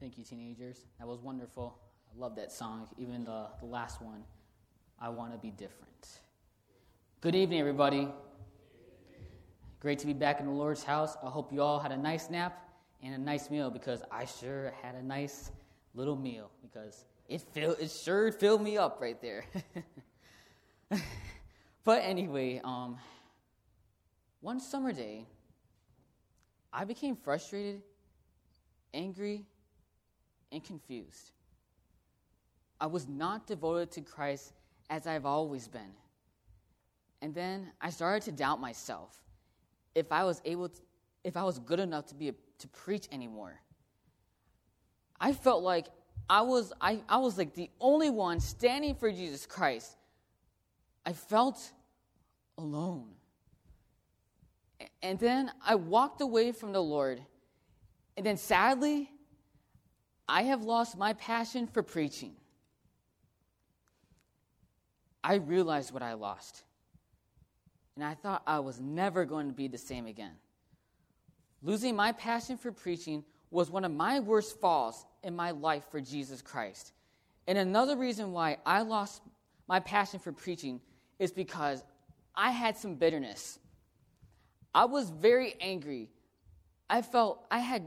Thank you, teenagers. That was wonderful. I love that song, even the last one, I Want to Be Different. Good evening, everybody. Great to be back in the Lord's house. I hope you all had a nice nap and a nice meal, because I sure had a nice little meal, because it sure filled me up right there. But anyway, one summer day, I became frustrated, angry, and confused. I was not devoted to Christ as I've always been. And then I started to doubt myself if I was good enough to preach anymore. I felt like I was like the only one standing for Jesus Christ. I felt alone. And then I walked away from the Lord. And then sadly, I have lost my passion for preaching. I realized what I lost. And I thought I was never going to be the same again. Losing my passion for preaching was one of my worst falls in my life for Jesus Christ. And another reason why I lost my passion for preaching is because I had some bitterness. I was very angry. I felt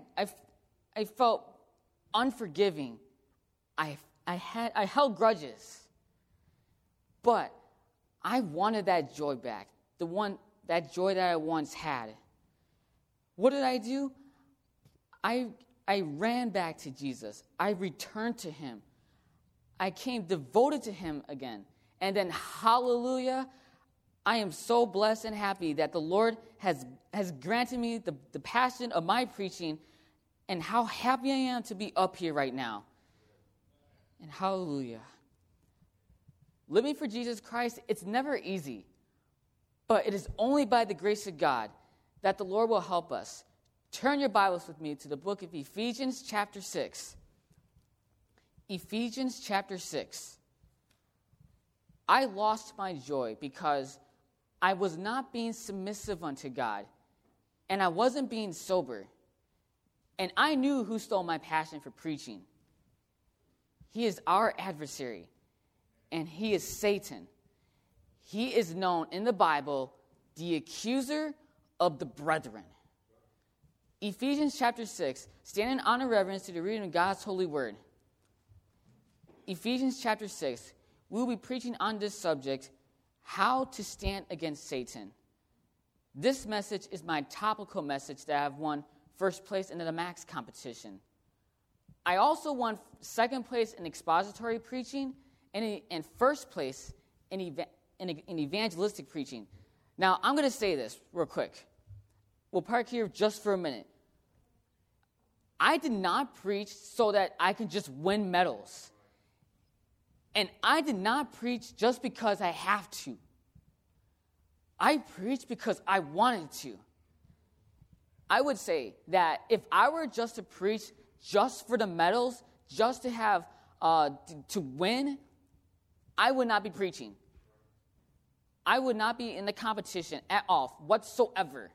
unforgiving. I held grudges. But I wanted that joy back, that joy that I once had. What did I do? I ran back to Jesus. I returned to him. I came devoted to him again. And then, hallelujah, I am so blessed and happy that the Lord has granted me the passion of my preaching, and how happy I am to be up here right now. And hallelujah. Living for Jesus Christ, it's never easy. But it is only by the grace of God that the Lord will help us. Turn your Bibles with me to the book of Ephesians chapter 6. Ephesians chapter 6. I lost my joy because I was not being submissive unto God, and I wasn't being sober. And I knew who stole my passion for preaching. He is our adversary, and he is Satan. He is known in the Bible, the accuser of the brethren. Ephesians chapter 6, stand in honor and reverence to the reading of God's holy word. Ephesians chapter 6, we will be preaching on this subject, how to stand against Satan. This message is my topical message that I've won first place in the Max competition. I also won second place in expository preaching and first place in evangelistic preaching. Now, I'm going to say this real quick. We'll park here just for a minute. I did not preach so that I can just win medals. And I did not preach just because I have to. I preached because I wanted to. I would say that if I were just to preach just for the medals, just to have, to win, I would not be preaching. I would not be in the competition at all, whatsoever.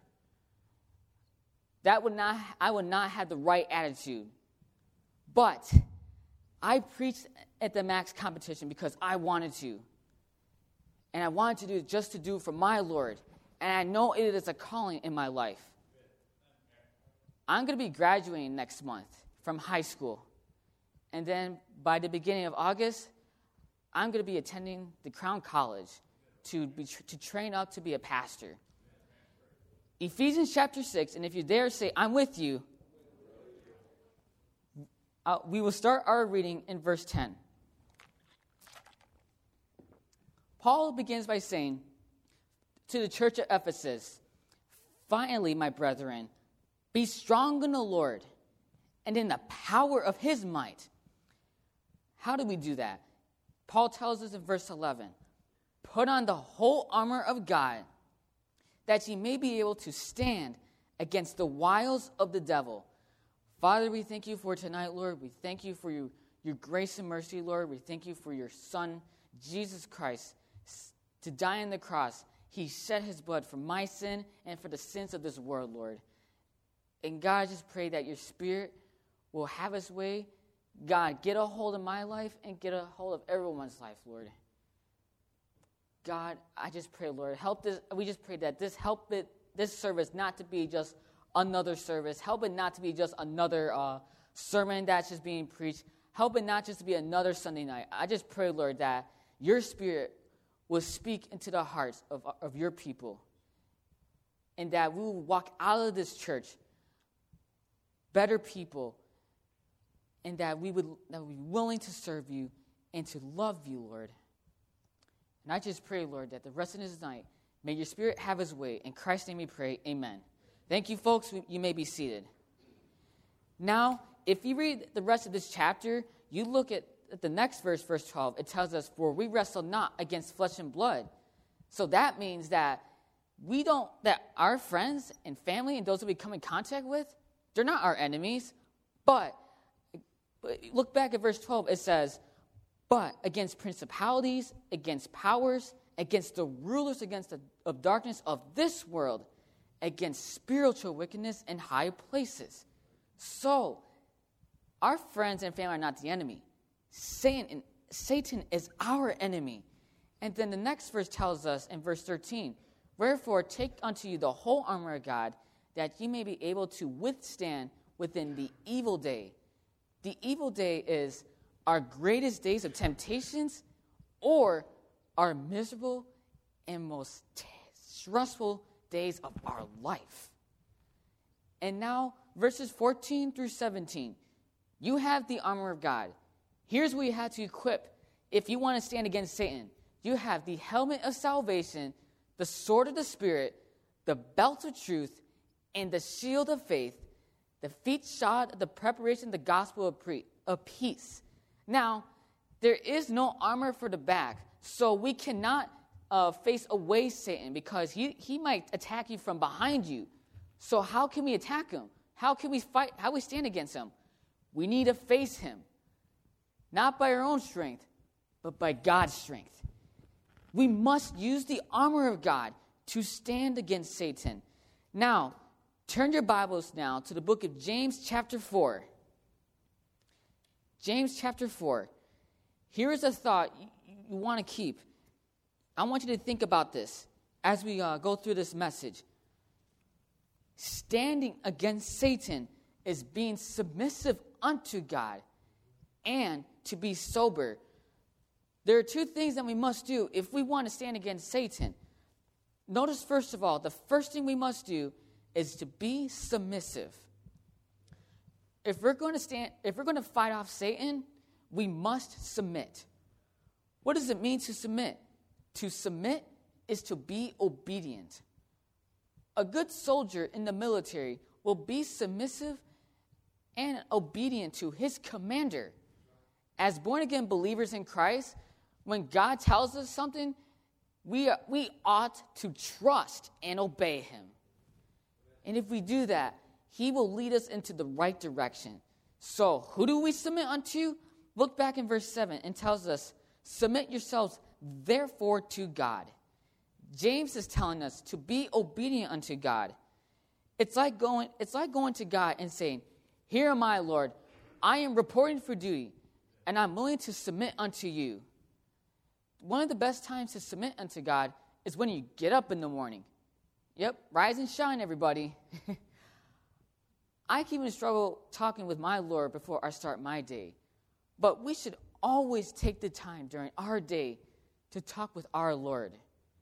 I would not have the right attitude. But I preached at the Max competition because I wanted to. And I wanted to do it just to do it for my Lord. And I know it is a calling in my life. I'm going to be graduating next month from high school. And then by the beginning of August, I'm going to be attending the Crown College to train up to be a pastor. Ephesians chapter 6, and if you dare say, I'm with you, we will start our reading in verse 10. Paul begins by saying to the church of Ephesus, finally, my brethren, be strong in the Lord and in the power of his might. How do we do that? Paul tells us in verse 11, put on the whole armor of God, that ye may be able to stand against the wiles of the devil. Father, we thank you for tonight, Lord. We thank you for your grace and mercy, Lord. We thank you for your Son, Jesus Christ, to die on the cross. He shed his blood for my sin and for the sins of this world, Lord. And God, I just pray that your Spirit will have his way, God, get a hold of my life and get a hold of everyone's life, Lord. God, I just pray, Lord, help this. We just pray that this service not to be just another service. Help it not to be just another sermon that's just being preached. Help it not just to be another Sunday night. I just pray, Lord, that your Spirit will speak into the hearts of your people, and that we will walk out of this church better people, and that we would be willing to serve you and to love you, Lord. And I just pray, Lord, that the rest of this night, may your Spirit have his way. In Christ's name we pray, amen. Thank you, folks. You may be seated. Now, if you read the rest of this chapter, you look at the next verse, verse 12, it tells us, for we wrestle not against flesh and blood. So that means that that our friends and family and those that we come in contact with, they're not our enemies. But look back at verse 12, it says, but against principalities, against powers, against the rulers of darkness of this world, against spiritual wickedness in high places. So, our friends and family are not the enemy. Satan is our enemy. And then the next verse tells us in verse 13, wherefore take unto you the whole armor of God, that ye may be able to withstand within the evil day. The evil day is our greatest days of temptations or our miserable and most stressful days of our life. And now, verses 14 through 17, you have the armor of God. Here's what you have to equip if you want to stand against Satan. You have the helmet of salvation, the sword of the Spirit, the belt of truth, and the shield of faith, the feet shod, the preparation of the gospel of peace. Now, there is no armor for the back, so we cannot face away Satan because he might attack you from behind you. So how can we attack him? How can we fight? How we stand against him? We need to face him, not by our own strength, but by God's strength. We must use the armor of God to stand against Satan. Now, turn your Bibles now to the book of James chapter 4. James chapter 4. Here is a thought you want to keep. I want you to think about this as we go through this message. Standing against Satan is being submissive unto God and to be sober. There are two things that we must do if we want to stand against Satan. Notice, first of all, the first thing we must do is to be submissive. If we're going to fight off Satan, we must submit. What does it mean to submit? To submit is to be obedient. A good soldier in the military will be submissive and obedient to his commander. As born-again believers in Christ, when God tells us something, we ought to trust and obey him. And if we do that, he will lead us into the right direction. So, who do we submit unto? Look back in verse 7 and tells us, submit yourselves therefore to God. James is telling us to be obedient unto God. It's like going to God and saying, here am I, Lord. I am reporting for duty, and I'm willing to submit unto you. One of the best times to submit unto God is when you get up in the morning. Yep, rise and shine, everybody. I can even struggle talking with my Lord before I start my day. But we should always take the time during our day to talk with our Lord.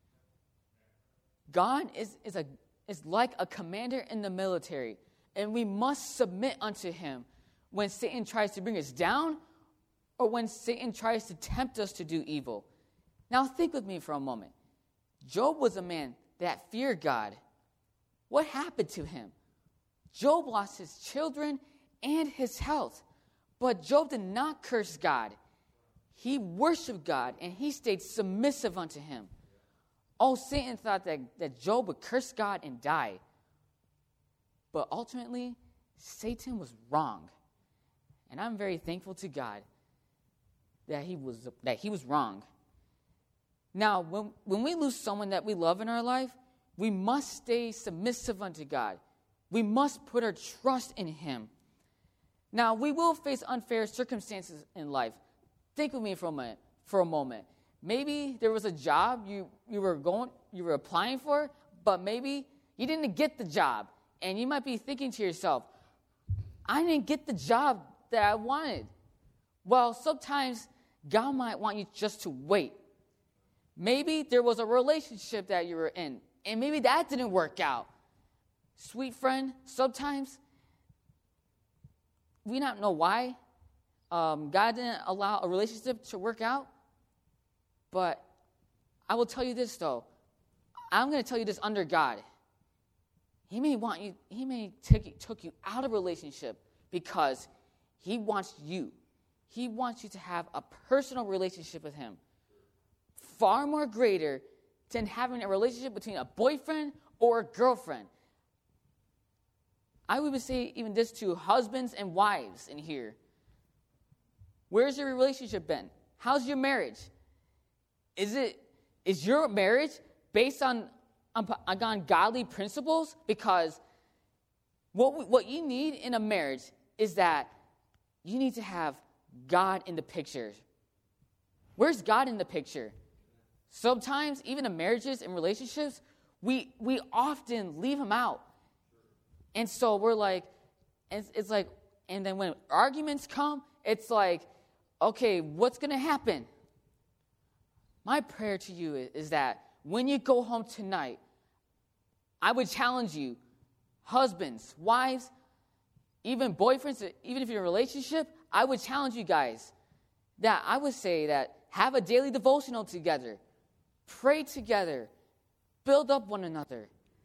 God is like a commander in the military, and we must submit unto him when Satan tries to bring us down or when Satan tries to tempt us to do evil. Now think with me for a moment. Job was a man that feared God. What happened to him? Job lost his children and his health, but Job did not curse God. He worshiped God, and he stayed submissive unto him. Oh, Satan thought that Job would curse God and die. But ultimately, Satan was wrong. And I'm very thankful to God that he was wrong. Now, when we lose someone that we love in our life, we must stay submissive unto God. We must put our trust in him. Now, we will face unfair circumstances in life. Think with me for a moment. Maybe there was a job you were applying for, but maybe you didn't get the job. And you might be thinking to yourself, I didn't get the job that I wanted. Well, sometimes God might want you just to wait. Maybe there was a relationship that you were in, and maybe that didn't work out. Sweet friend, sometimes we don't know why God didn't allow a relationship to work out. But I will tell you this, though. I'm going to tell you this under God. He may took you out of a relationship because he wants you. He wants you to have a personal relationship with him. Far more greater than having a relationship between a boyfriend or a girlfriend. I would even say even this to husbands and wives in here. Where's your relationship been? How's your marriage? Is your marriage based on godly principles? Because what you need in a marriage is that you need to have God in the picture. Where's God in the picture? Sometimes, even in marriages and relationships, we often leave him out. And so we're like, it's like, and then when arguments come, it's like, okay, what's going to happen? My prayer to you is that when you go home tonight, I would challenge you, husbands, wives, even boyfriends, even if you're in a relationship, I would challenge you guys that I would say that have a daily devotional together, pray together, build up one another.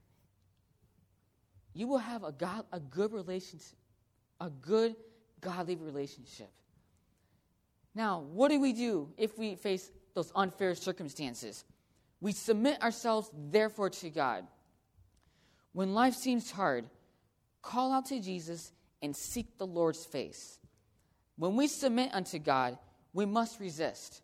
You will have a good relationship, a good godly relationship. Now, what do we do if we face those unfair circumstances? We submit ourselves, therefore, to God. When life seems hard, call out to Jesus and seek the Lord's face. When we submit unto God, we must resist.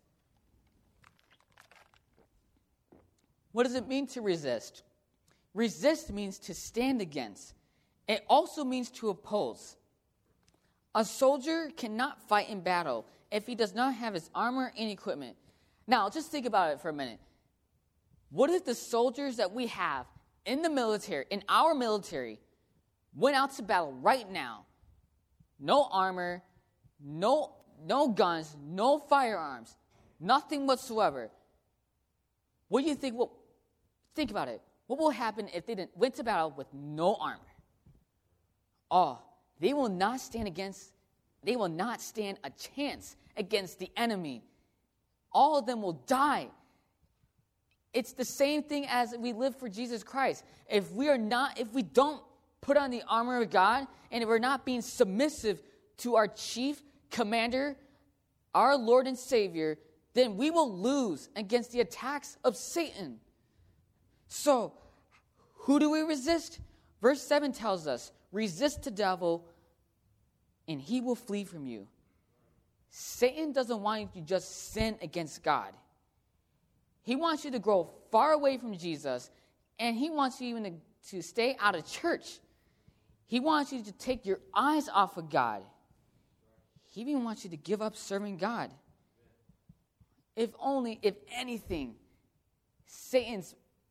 What does it mean to resist? Resist means to stand against. It also means to oppose. A soldier cannot fight in battle if he does not have his armor and equipment. Now, just think about it for a minute. What if the soldiers that we have in the military, in our military, went out to battle right now? No armor, no guns, no firearms, nothing whatsoever. What do you think? Well, think about it. What will happen if they went to battle with no armor? Oh, they will not stand a chance against the enemy. All of them will die. It's the same thing as we live for Jesus Christ. If we don't put on the armor of God, and if we're not being submissive to our chief commander, our Lord and Savior, then we will lose against the attacks of Satan. So, who do we resist? Verse 7 tells us, resist the devil, and he will flee from you. Satan doesn't want you to just sin against God. He wants you to grow far away from Jesus, and he wants you even to stay out of church. He wants you to take your eyes off of God. He even wants you to give up serving God. If anything, Satan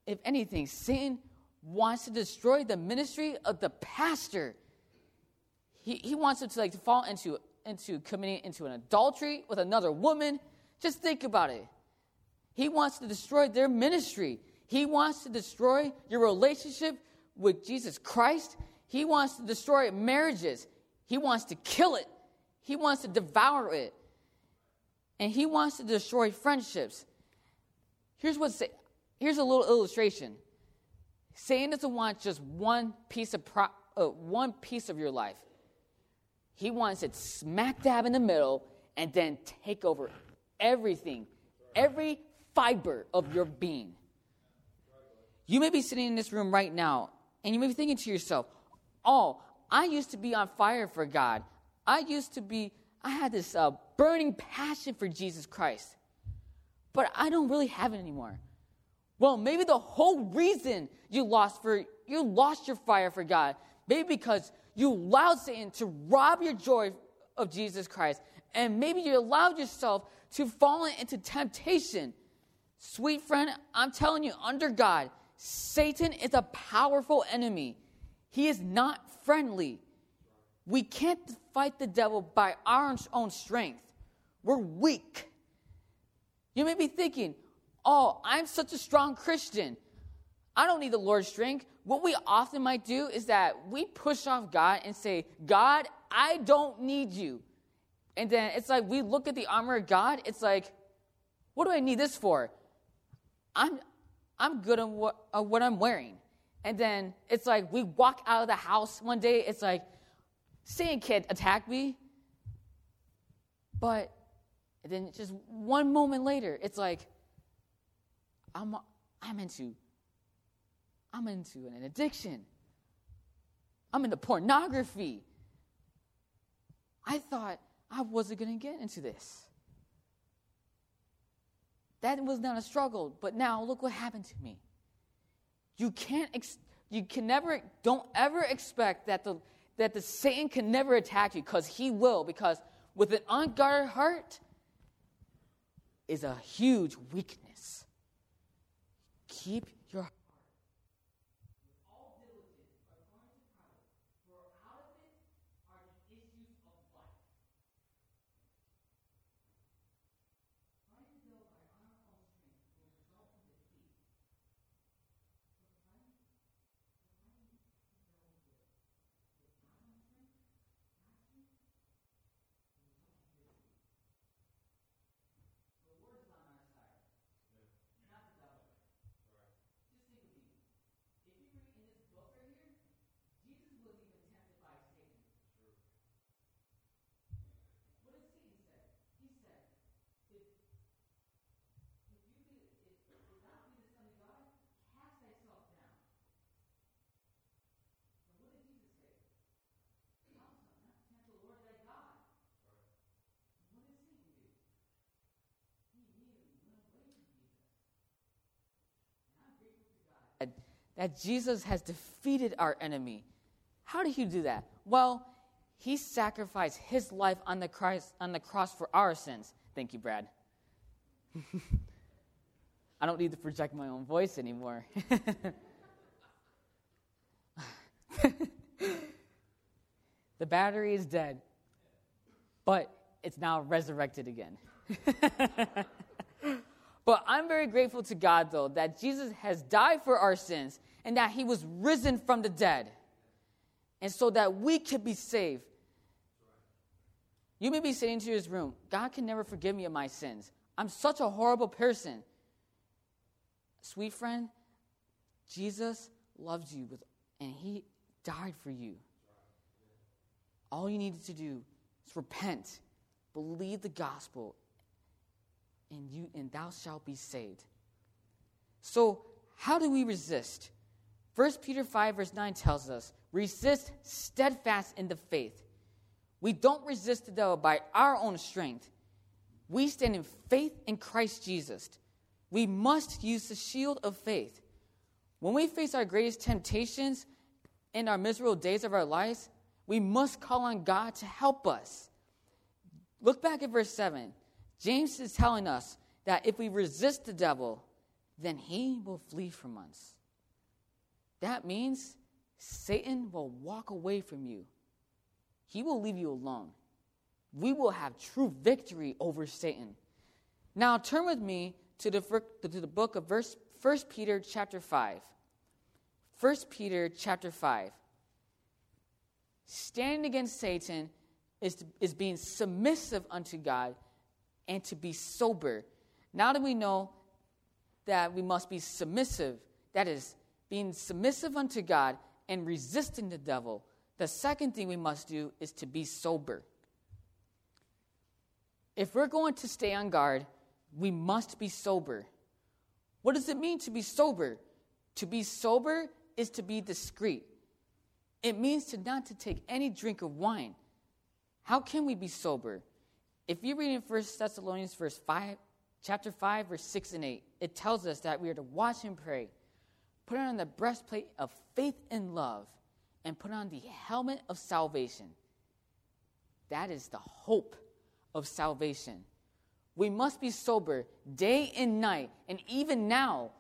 wants to destroy the ministry of the pastor. He wants him to fall into committing into an adultery with another woman. Just think about it. He wants to destroy their ministry. He wants to destroy your relationship with Jesus Christ. He wants to destroy marriages. He wants to kill it. He wants to devour it. And he wants to destroy friendships. Here's a little illustration. Satan doesn't want just one piece of your life. He wants it smack dab in the middle and then take over everything, every fiber of your being. You may be sitting in this room right now, and you may be thinking to yourself, oh, I used to be on fire for God. I had this burning passion for Jesus Christ, but I don't really have it anymore. Well, maybe the whole reason you lost your fire for God, maybe because you allowed Satan to rob your joy of Jesus Christ. And maybe you allowed yourself to fall into temptation. Sweet friend, I'm telling you, under God, Satan is a powerful enemy. He is not friendly. We can't fight the devil by our own strength. We're weak. You may be thinking, oh, I'm such a strong Christian. I don't need the Lord's strength. What we often might do is that we push off God and say, God, I don't need you. And then it's like we look at the armor of God. It's like, what do I need this for? I'm good at what I'm wearing. And then it's like we walk out of the house one day. It's like, Satan can't attack me. But then just one moment later, it's like, I'm into an addiction. I'm into pornography. I thought I wasn't going to get into this. That was not a struggle, but now look what happened to me. Don't ever expect that the Satan can never attack you, because he will, because with an unguarded heart is a huge weakness. Keep your heart. That Jesus has defeated our enemy. How did he do that? Well, he sacrificed his life on the cross for our sins. Thank you, Brad. I don't need to project my own voice anymore. The battery is dead, but it's now resurrected again. But I'm very grateful to God, though, that Jesus has died for our sins and that he was risen from the dead, and so that we could be saved. You may be saying to this room, God can never forgive me of my sins. I'm such a horrible person. Sweet friend, Jesus loves you, and he died for you. All you needed to do is repent, believe the gospel, and thou shalt be saved. So how do we resist? 1 Peter 5 verse 9 tells us, resist steadfast in the faith. We don't resist the devil by our own strength. We stand in faith in Christ Jesus. We must use the shield of faith. When we face our greatest temptations in our miserable days of our lives, we must call on God to help us. Look back at verse 7. James is telling us that if we resist the devil, then he will flee from us. That means Satan will walk away from you. He will leave you alone. We will have true victory over Satan. Now turn with me to the book of 1 Peter chapter 5. 1 Peter chapter 5. Standing against Satan is being submissive unto God and to be sober. Now that we know that we must be submissive, that is, being submissive unto God and resisting the devil, the second thing we must do is to be sober. If we're going to stay on guard, we must be sober. What does it mean to be sober? To be sober is to be discreet. It means not to take any drink of wine. How can we be sober? If you read in 1 Thessalonians chapter 5, verse 6 and 8, it tells us that we are to watch and pray, put on the breastplate of faith and love, and put on the helmet of salvation. That is the hope of salvation. We must be sober day and night, and even now,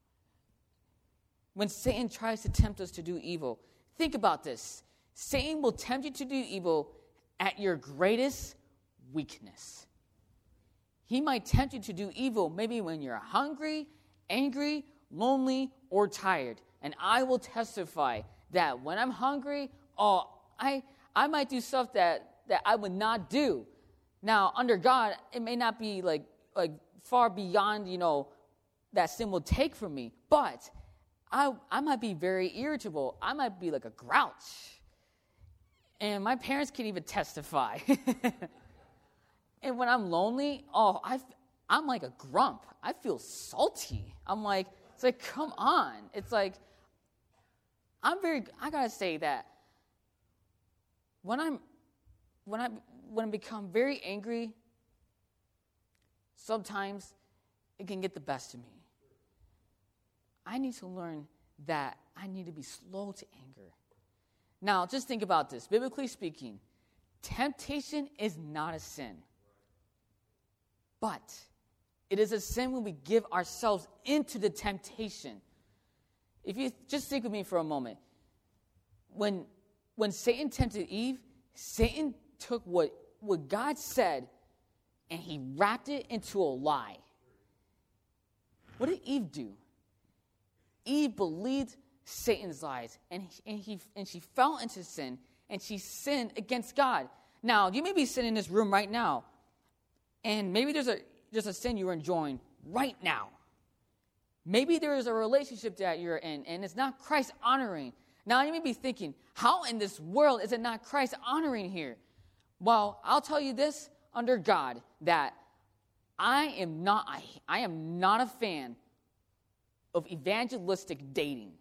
when Satan tries to tempt us to do evil. Think about this. Satan will tempt you to do evil at your greatest weakness. He might tempt you to do evil maybe when you're hungry, angry, lonely, or tired. And I will testify that when I'm hungry, I might do stuff that I would not do. Now, under God, it may not be like far beyond, that sin will take from me. But I might be very irritable. I might be like a grouch. And my parents can even testify. And when I'm lonely, I'm like a grump. I feel salty. It's like, come on. It's like, I gotta say that when I become very angry, sometimes it can get the best of me. I need to learn that I need to be slow to anger. Now, just think about this. Biblically speaking, temptation is not a sin. But it is a sin when we give ourselves into the temptation. If you just think with me for a moment. When Satan tempted Eve, Satan took what God said and he wrapped it into a lie. What did Eve do? Eve believed Satan's lies, and she fell into sin, and she sinned against God. Now, you may be sitting in this room right now, and maybe there's a sin you're enjoying right now. Maybe there is a relationship that you're in, and it's not Christ honoring. Now, you may be thinking, how in this world is it not Christ honoring here? Well, I'll tell you this under God, that I am not a fan of evangelistic dating.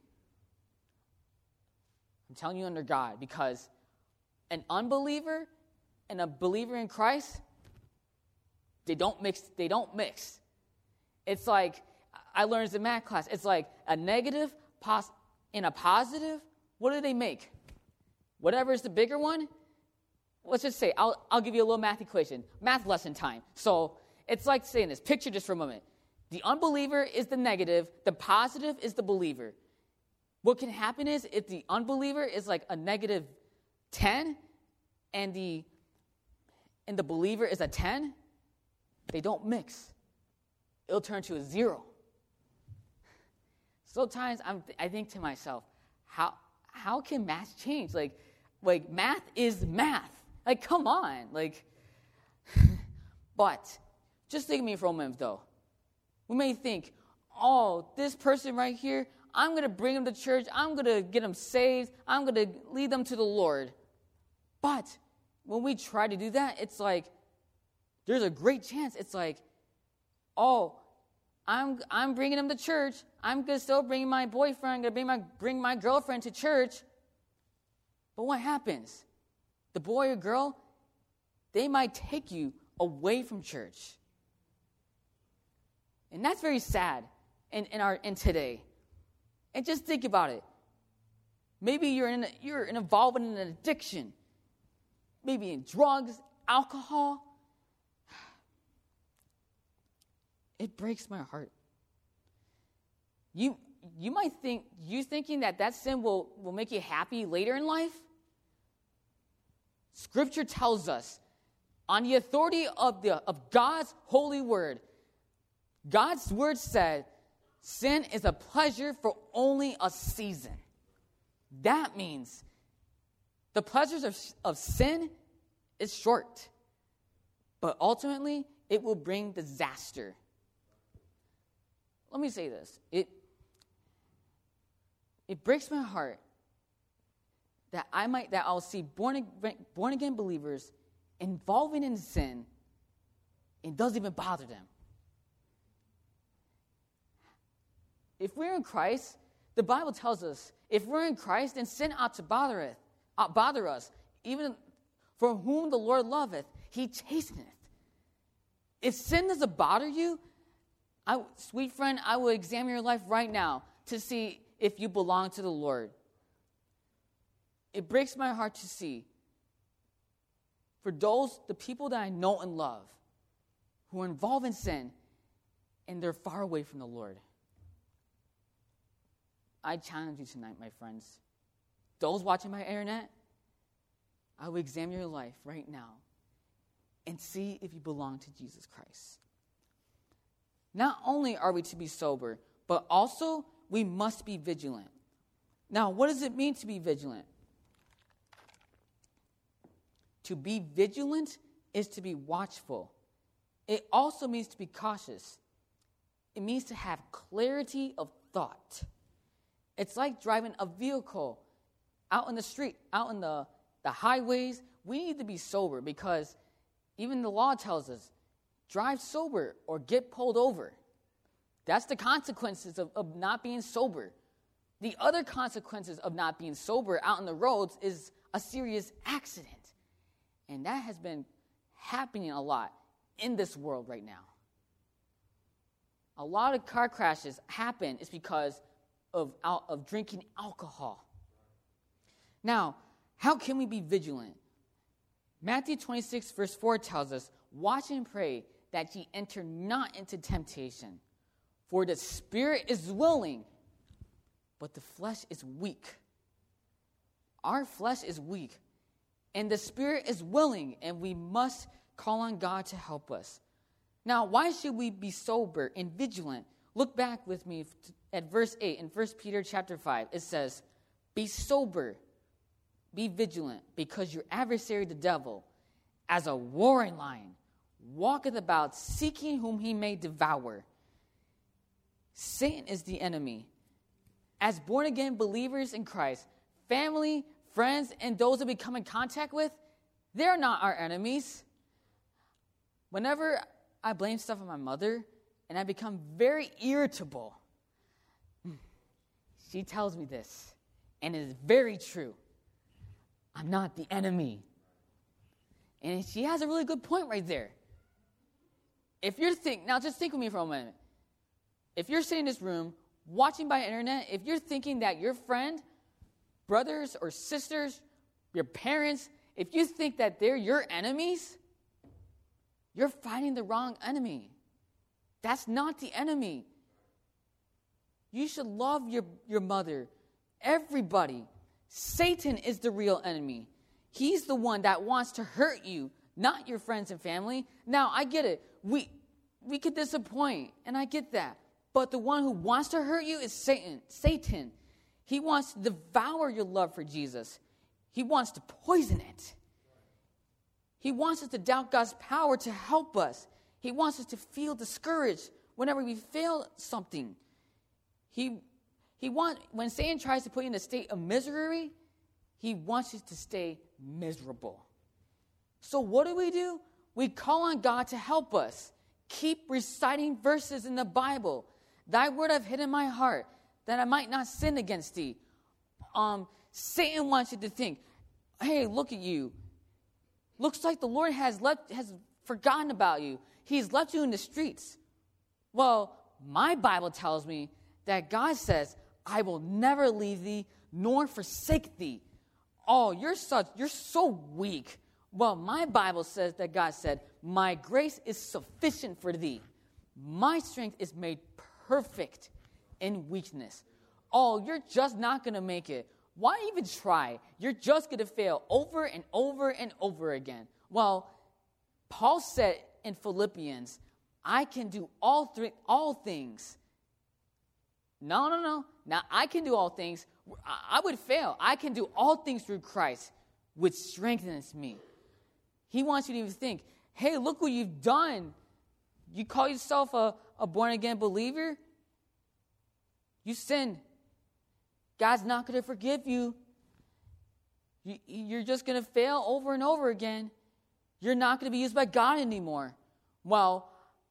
I'm telling you under God, because an unbeliever and a believer in Christ, they don't mix. It's like, I learned in math class, it's like a negative and a positive. What do they make? Whatever is the bigger one, let's just say, I'll give you a little math equation. Math lesson time. So it's like saying this. Picture just for a moment. The unbeliever is the negative. The positive is the believer. What can happen is if the unbeliever is like a negative 10 and the believer is a 10, they don't mix. It'll turn to a 0. Sometimes I think to myself, how can math change? Like math is math. Like, come on. But just think of me for a moment, though. We may think, this person right here, I'm going to bring them to church. I'm going to get them saved. I'm going to lead them to the Lord. But when we try to do that, it's like, there's a great chance. It's like, I'm bringing them to church. I'm going to still bring my boyfriend. I'm going to bring my girlfriend to church. But what happens? The boy or girl, they might take you away from church. And that's very sad in today. And just think about it. Maybe you're involved in an addiction. Maybe in drugs, alcohol. It breaks my heart. You might think, thinking that sin will make you happy later in life? Scripture tells us, on the authority of God's holy word, God's word said, sin is a pleasure for only a season. That means the pleasures of sin is short, but ultimately it will bring disaster. Let me say this. It breaks my heart that I'll see born again believers involving in sin and doesn't even bother them. If we're in Christ, the Bible tells us, if we're in Christ, then sin ought to bother us. Even for whom the Lord loveth, he chasteneth. If sin doesn't bother you, sweet friend, I will examine your life right now to see if you belong to the Lord. it breaks my heart to see for the people that I know and love, who are involved in sin, and they're far away from the Lord. I challenge you tonight, my friends. Those watching my internet, I will examine your life right now and see if you belong to Jesus Christ. Not only are we to be sober, but also we must be vigilant. Now, what does it mean to be vigilant? To be vigilant is to be watchful. It also means to be cautious. It means to have clarity of thought. It's like driving a vehicle out in the street, out in the highways. We need to be sober because even the law tells us, drive sober or get pulled over. That's the consequences of not being sober. The other consequences of not being sober out on the roads is a serious accident. And that has been happening a lot in this world right now. A lot of car crashes happen is because of drinking alcohol. Now, how can we be vigilant? Matthew 26, verse 4 tells us, watch and pray that ye enter not into temptation. For the spirit is willing, but the flesh is weak. Our flesh is weak, and the spirit is willing, and we must call on God to help us. Now, why should we be sober and vigilant? Look back with me at verse 8 in 1 Peter chapter 5. It says, be sober, be vigilant, because your adversary the devil, as a roaring lion, walketh about seeking whom he may devour. Satan is the enemy. As born-again believers in Christ, family, friends, and those that we come in contact with, they're not our enemies. Whenever I blame stuff on my mother and I become very irritable, she tells me this, and it is very true. I'm not the enemy. And she has a really good point right there. Now just think with me for a moment. If you're sitting in this room, watching by internet, if you're thinking that your friend, brothers or sisters, your parents, if you think that they're your enemies, you're fighting the wrong enemy. That's not the enemy. You should love your mother, everybody. Satan is the real enemy. He's the one that wants to hurt you, not your friends and family. Now, I get it. We could disappoint, and I get that. But the one who wants to hurt you is Satan. He wants to devour your love for Jesus. He wants to poison it. He wants us to doubt God's power to help us. He wants us to feel discouraged whenever we fail something. When Satan tries to put you in a state of misery, he wants you to stay miserable. So what do? We call on God to help us. Keep reciting verses in the Bible. Thy word I've hid in my heart, that I might not sin against thee. Satan wants you to think, hey, look at you. Looks like the Lord has forgotten about you. He's left you in the streets. Well, my Bible tells me that God says, I will never leave thee nor forsake thee. Oh, you're so weak. Well, my Bible says that God said, my grace is sufficient for thee. My strength is made perfect in weakness. Oh, you're just not going to make it. Why even try? You're just going to fail over and over and over again. Well, Paul said in Philippians, I can do all things. No. Now, I can do all things. I would fail. I can do all things through Christ, which strengthens me. He wants you to even think, hey, look what you've done. You call yourself a born-again believer? You sinned. God's not going to forgive you. You're just going to fail over and over again. You're not going to be used by God anymore. Well,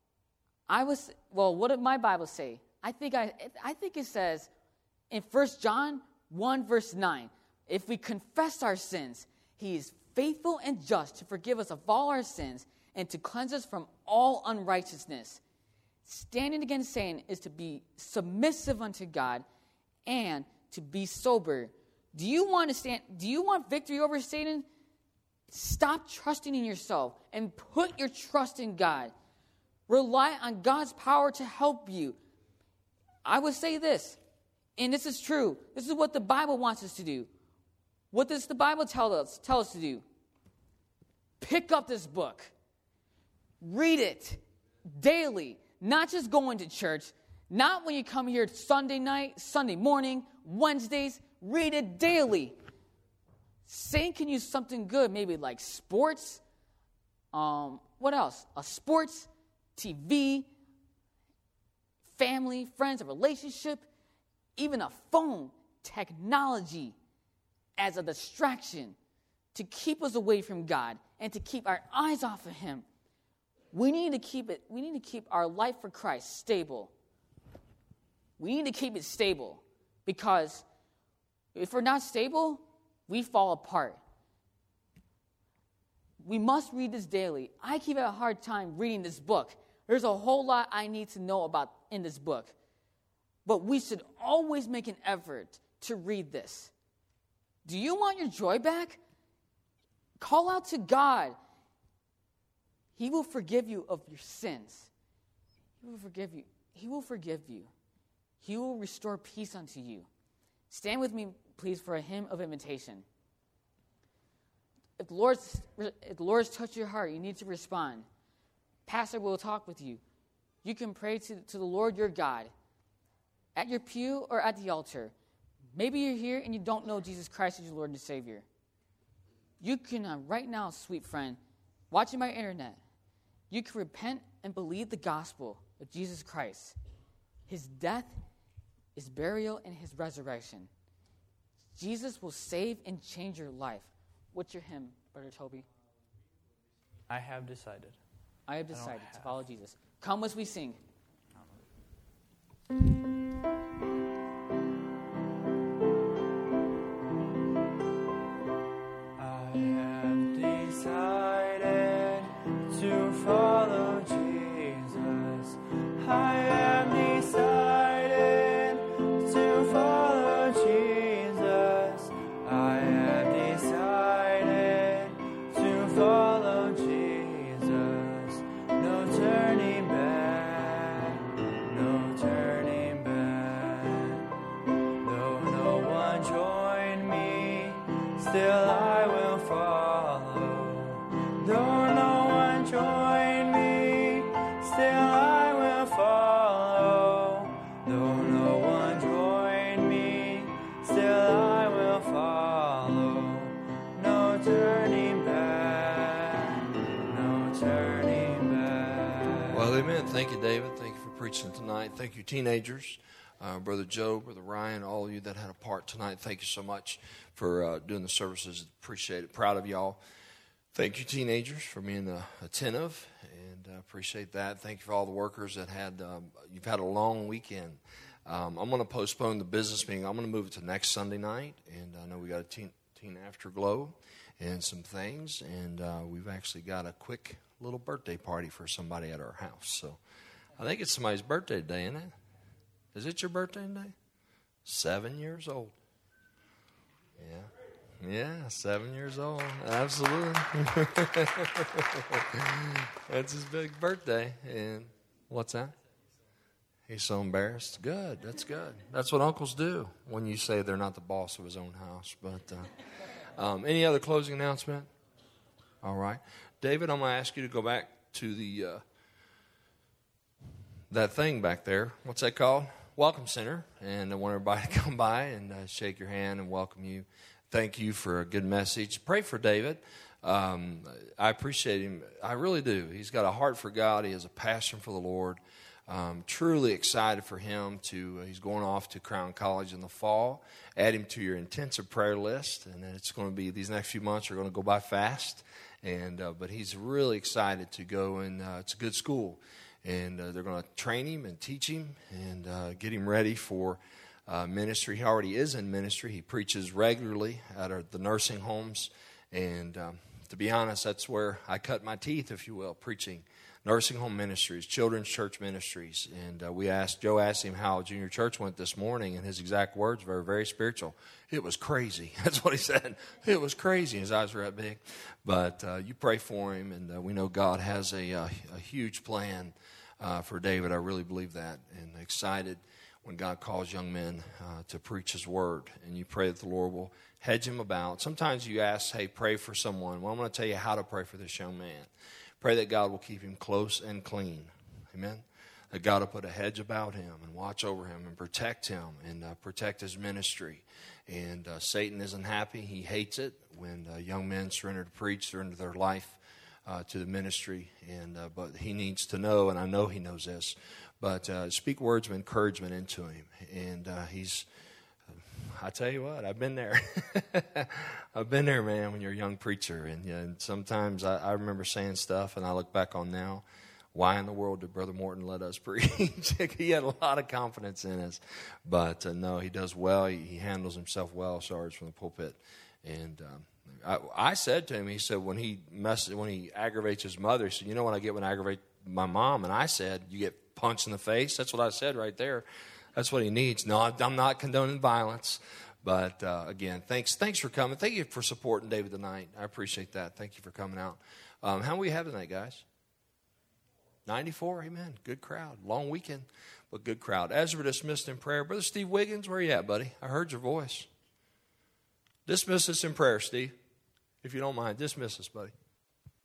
what did my Bible say? I think it says in 1 John 1, verse 9, if we confess our sins, he is faithful and just to forgive us of all our sins and to cleanse us from all unrighteousness. Standing against Satan is to be submissive unto God and to be sober, Do you want victory over Satan? Stop trusting in yourself and put your trust in God. Rely on God's power to help you. I would say this, and this is true. This is what the Bible wants us to do. What does the Bible tell us to do? Pick up this book. Read it daily, not just going to church, not when you come here Sunday night, Sunday morning, Wednesdays. Read it daily. Satan can use something good, maybe like sports. What else? Sports, TV, family, friends, a relationship, even a phone, technology as a distraction to keep us away from God and to keep our eyes off of Him. We need to keep our life for Christ stable. We need to keep it stable because if we're not stable, we fall apart. We must read this daily. I keep a hard time reading this book. There's a whole lot I need to know about in this book. But we should always make an effort to read this. Do you want your joy back? Call out to God. He will forgive you of your sins. He will forgive you. He will forgive you. He will restore peace unto you. Stand with me, please, for a hymn of invitation. If the Lord's touched your heart, you need to respond. Pastor will talk with you. You can pray to the Lord your God at your pew or at the altar. Maybe you're here and you don't know Jesus Christ as your Lord and Savior. You can, right now, sweet friend, watching my internet, you can repent and believe the gospel of Jesus Christ, His death, His burial, and His resurrection. Jesus will save and change your life. What's your hymn, Brother Toby? I have decided. I have decided to follow Jesus. Come as we sing. I have decided to follow Jesus. I have decided to follow Jesus. I have decided to follow Jesus. No turning back, no turning back. Though no one join me, still I will follow. Though no one join me, still I will follow. Though no one join me, still I will follow. No turning back, no turning back. Well, amen. Thank you, David. Thank you for preaching tonight. Thank you, teenagers. Brother Joe, Brother Ryan, all of you that had a part tonight, thank you so much for doing the services. Appreciate it. Proud of y'all. Thank you, teenagers, for being attentive, and I appreciate that. Thank you for all the workers that you've had a long weekend. I'm going to postpone the business meeting. I'm going to move it to next Sunday night, and I know we got a teen afterglow and some things, and we've actually got a quick little birthday party for somebody at our house. So I think it's somebody's birthday today, isn't it? Is it your birthday today? 7 years old. Yeah, 7 years old. Absolutely. That's his big birthday. And what's that? He's so embarrassed. Good. That's good. That's what uncles do when you say they're not the boss of his own house. But any other closing announcement? All right. David, I'm going to ask you to go back to the that thing back there. What's that called? Welcome Center. And I want everybody to come by and shake your hand and welcome you. Thank you for a good message. Pray for David. I appreciate him. I really do. He's got a heart for God. He has a passion for the Lord. Truly excited for him he's going off to Crown College in the fall. Add him to your intensive prayer list. And it's going to be, these next few months are going to go by fast. But he's really excited to go, and it's a good school. And they're going to train him and teach him and get him ready for ministry. He already is in ministry. He preaches regularly at the nursing homes. And to be honest, that's where I cut my teeth, if you will, preaching. nursing home ministries, children's church ministries. And Joe asked him how junior church went this morning, and his exact words were very spiritual. It was crazy. That's what he said. It was crazy. His eyes were that big. But you pray for him, and we know God has a huge plan for David. I really believe that, and excited when God calls young men to preach his word. And you pray that the Lord will hedge him about. Sometimes you ask, hey, pray for someone. Well, I'm going to tell you how to pray for this young man. Pray that God will keep him close and clean. Amen? That God will put a hedge about him and watch over him and protect him and protect his ministry. And Satan isn't happy. He hates it when young men surrender to preach, surrender their life to the ministry. And but he needs to know, and I know he knows this, but speak words of encouragement into him. And I tell you what, I've been there. I've been there, man, when you're a young preacher. And sometimes I remember saying stuff, and I look back on now, why in the world did Brother Morton let us preach? He had a lot of confidence in us. But no, he does well. He handles himself well, Sarge, from the pulpit. And I said to him, he said, when he aggravates his mother, he said, you know what I get when I aggravate my mom? And I said, you get punched in the face. That's what I said right there. That's what he needs. No, I'm not condoning violence. But, again, thanks for coming. Thank you for supporting David tonight. I appreciate that. Thank you for coming out. How do we have tonight, guys? 94, amen. Good crowd. Long weekend, but good crowd. As we're dismissed in prayer, Brother Steve Wiggins, where are you at, buddy? I heard your voice. Dismiss us in prayer, Steve. If you don't mind, dismiss us, buddy.